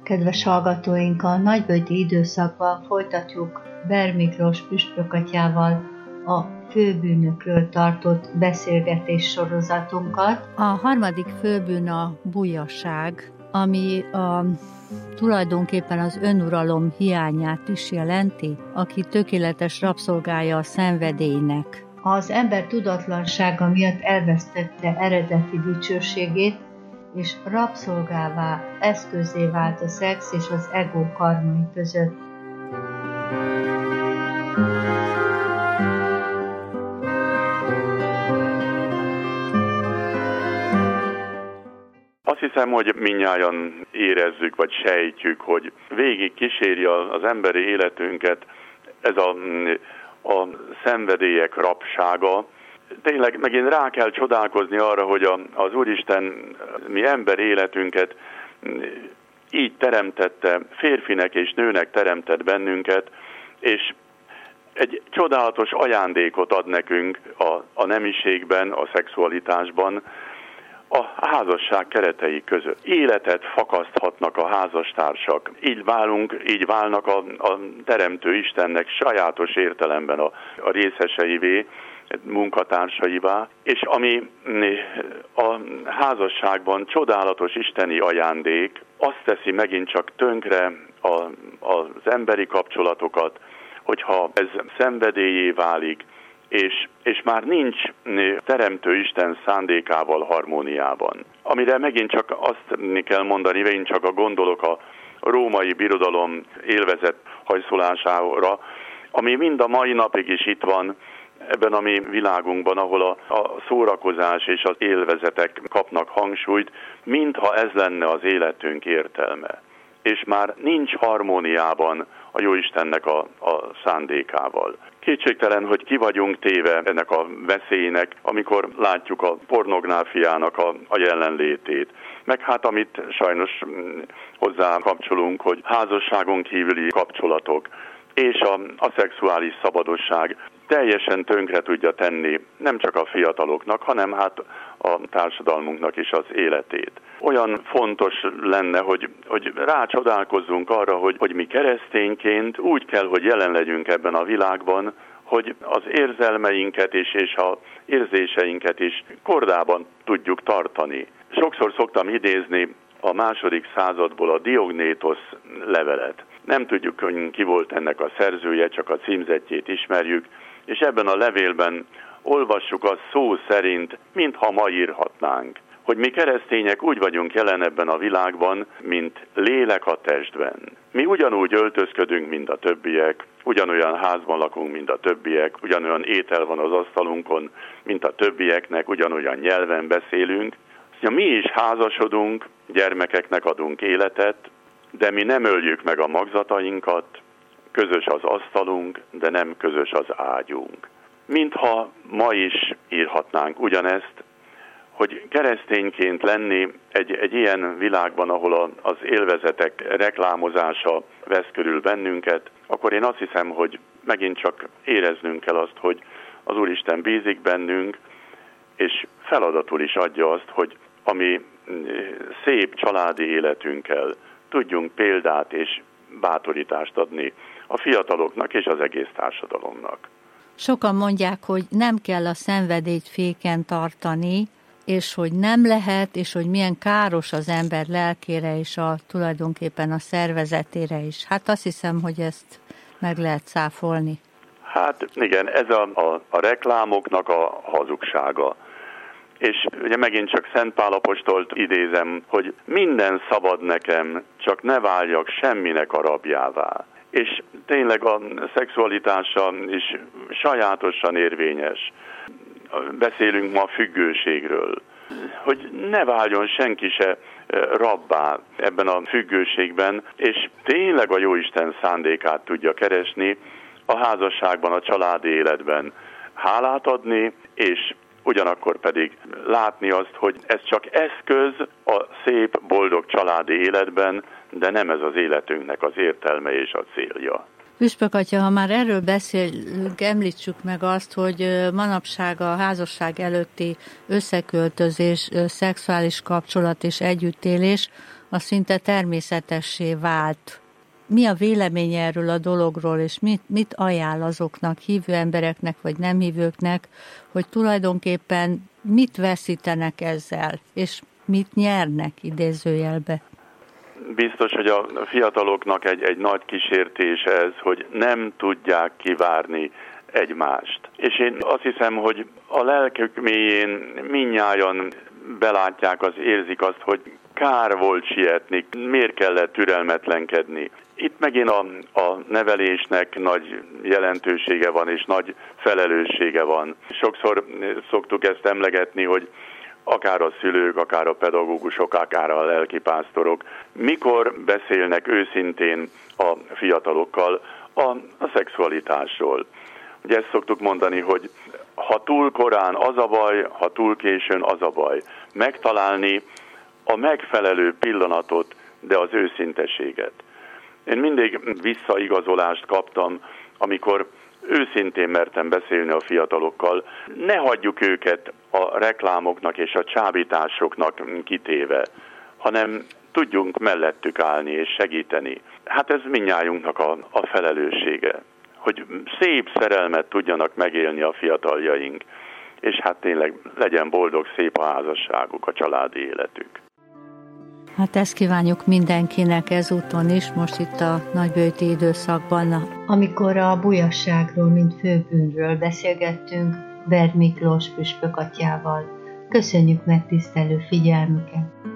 Kedves hallgatóink, a nagyböjti időszakban folytatjuk Ber Miklós püspökatyával a főbűnökről tartott beszélgetés sorozatunkat. A harmadik főbűn a bujasság, ami tulajdonképpen az önuralom hiányát is jelenti, aki tökéletes rabszolgája a szenvedélynek. Az ember tudatlansága miatt elvesztette eredeti dicsőségét, és rabszolgává, eszközzé vált a szex és az ego karmai között. Azt hiszem, hogy mindnyájan érezzük, vagy sejtjük, hogy végig kíséri az emberi életünket ez a szenvedélyek rabsága. Tényleg megint rá kell csodálkozni arra, hogy az Úristen mi ember életünket így teremtette, férfinek és nőnek teremtett bennünket, és egy csodálatos ajándékot ad nekünk a nemiségben, a szexualitásban, a házasság keretei között. Életet fakaszthatnak a házastársak. Így válnak a Teremtő Istennek sajátos értelemben a részeseivé, munkatársaivá, és ami a házasságban csodálatos isteni ajándék, azt teszi megint csak tönkre az emberi kapcsolatokat, hogyha ez szenvedélyé válik, és már nincs Teremtő Isten szándékával harmóniában. Amire megint csak azt kell mondani, megint csak gondolok a római birodalom élvezet hajszolására, ami mind a mai napig is itt van, ebben a mi világunkban, ahol a szórakozás és az élvezetek kapnak hangsúlyt, mintha ez lenne az életünk értelme. És már nincs harmóniában a Jóistennek a szándékával. Kétségtelen, hogy ki vagyunk téve ennek a veszélynek, amikor látjuk a pornográfiának a jelenlétét. Meg hát amit sajnos hozzá kapcsolunk, hogy házasságon kívüli kapcsolatok és a szexuális szabadosság teljesen tönkre tudja tenni nem csak a fiataloknak, hanem hát a társadalmunknak is az életét. Olyan fontos lenne, hogy rácsodálkozzunk arra, hogy mi keresztényként úgy kell, hogy jelen legyünk ebben a világban, hogy az érzelmeinket és az érzéseinket is kordában tudjuk tartani. Sokszor szoktam idézni a II. Századból a Diognétosz levelet. Nem tudjuk, hogy ki volt ennek a szerzője, csak a címzettjét ismerjük, és ebben a levélben olvassuk azt szó szerint, mintha ma írhatnánk, hogy mi keresztények úgy vagyunk jelen ebben a világban, mint lélek a testben. Mi ugyanúgy öltözködünk, mint a többiek, ugyanolyan házban lakunk, mint a többiek, ugyanolyan étel van az asztalunkon, mint a többieknek, ugyanolyan nyelven beszélünk. Mi is házasodunk, gyermekeknek adunk életet, de mi nem öljük meg a magzatainkat, közös az asztalunk, de nem közös az ágyunk. Mintha ma is írhatnánk ugyanezt, hogy keresztényként lenni egy ilyen világban, ahol az élvezetek reklámozása vesz körül bennünket, akkor én azt hiszem, hogy megint csak éreznünk kell azt, hogy az Úristen bízik bennünk, és feladatul is adja azt, hogy a mi szép családi életünkkel tudjunk példát és bátorítást adni a fiataloknak és az egész társadalomnak. Sokan mondják, hogy nem kell a szenvedélyt féken tartani, és hogy nem lehet, és hogy milyen káros az ember lelkére és tulajdonképpen a szervezetére is. Hát azt hiszem, hogy ezt meg lehet cáfolni. Hát igen, ez a reklámoknak a hazugsága. És ugye megint csak Szent Pál apostolt idézem, hogy minden szabad nekem, csak ne váljak semminek a rabjává. És tényleg a szexualitása is sajátosan érvényes. Beszélünk ma függőségről, hogy ne váljon senki se rabbá ebben a függőségben, és tényleg a Jóisten szándékát tudja keresni a házasságban, a családi életben. Hálát adni, és ugyanakkor pedig látni azt, hogy ez csak eszköz a szép, boldog családi életben, de nem ez az életünknek az értelme és a célja. Püspök atya, ha már erről beszélünk, említsük meg azt, hogy manapság a házasság előtti összeköltözés, szexuális kapcsolat és együttélés az szinte természetessé vált. Mi a vélemény erről a dologról, és mit ajánl azoknak, hívő embereknek, vagy nem hívőknek, hogy tulajdonképpen mit veszítenek ezzel, és mit nyernek idézőjelbe? Biztos, hogy a fiataloknak egy nagy kísértés ez, hogy nem tudják kivárni egymást. És én azt hiszem, hogy a lelkük mélyén mindnyájan belátják, érzik azt, hogy kár volt sietni, miért kellett türelmetlenkedni. Itt megint a nevelésnek nagy jelentősége van, és nagy felelőssége van. Sokszor szoktuk ezt emlegetni, hogy akár a szülők, akár a pedagógusok, akár a lelkipásztorok, mikor beszélnek őszintén a fiatalokkal a szexualitásról. Ugye ezt szoktuk mondani, hogy ha túl korán az a baj, ha túl későn az a baj. Megtalálni a megfelelő pillanatot, de az őszinteséget. Én mindig visszaigazolást kaptam, amikor őszintén mertem beszélni a fiatalokkal. Ne hagyjuk őket a reklámoknak és a csábításoknak kitéve, hanem tudjunk mellettük állni és segíteni. Hát ez mindnyájunknak a felelőssége, hogy szép szerelmet tudjanak megélni a fiataljaink, és hát tényleg legyen boldog, szép a házasságuk, a családi életük. Hát ezt kívánjuk mindenkinek ezúton is, most itt a nagybőti időszakban. Amikor a bujasságról, mint főbűnről beszélgettünk Berd Miklós püspök atyával. Köszönjük megtisztelő figyelmüket!